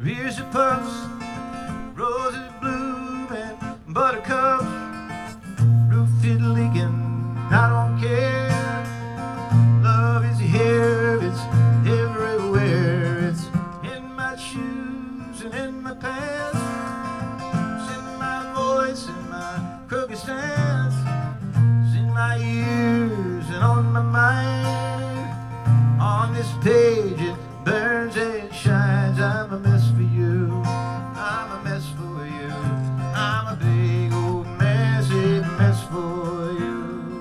Here's your puffs, roses bloom and buttercups, roof is leaking, I don't care. Love is here, it's everywhere. It's in my shoes and in my pants. It's in my voice and my crooked stance. It's in my ears and on my mind. On this page it burns and it shines. I'm a mess for you, I'm a mess for you. I'm a big old messy mess for you.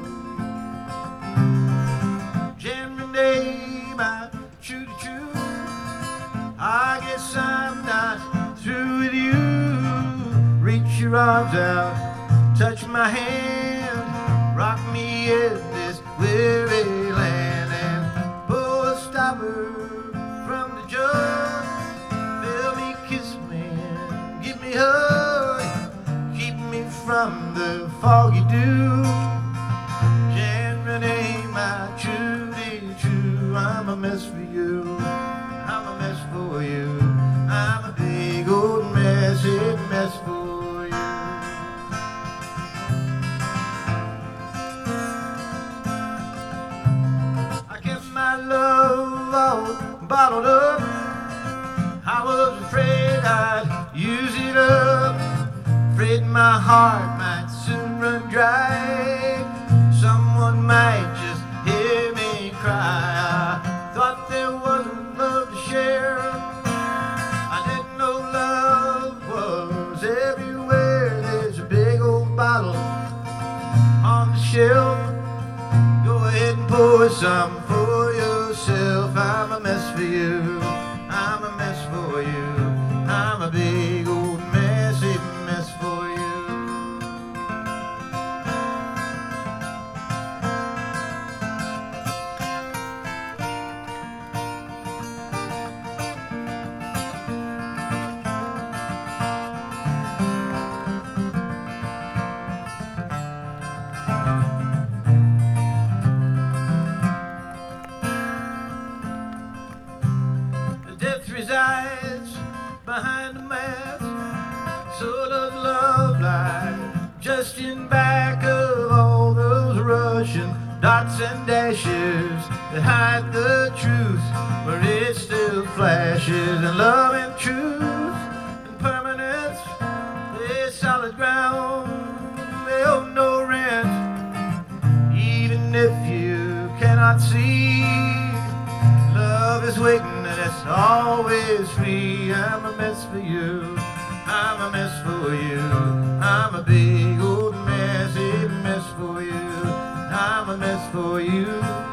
Jam name, I shoot at you. I guess I'm not through with you. Reach your arms out, touch my hand, rock me in this weary land, and pull a stopper from the jug. Fill me, kiss me, and give me a hug. Keep me from the foggy dew. Jan name, my truly true. I'm a mess for you, I'm a mess for you. I'm a big old messy mess for you. I kept my love all bottled up. I was afraid I'd use it up, afraid my heart might soon run dry. Someone might just hear me cry. I thought there wasn't love to share. I didn't know love was everywhere. There's a big old bottle on the shelf. Go ahead and pour some for yourself. I'm a mess for you, I'm a mess for you. I'm a big old messy mess for you. Death resides behind the mask, so does love lie just in back of all those Russian dots and dashes that hide the truth where it still flashes. And love and truth and permanence, they're solid ground, they owe no rent. Even if you cannot see, love is waiting and it's always free. I'm a mess for you, I'm a mess for you. I'm a big old messy mess for you. I'm a mess for you.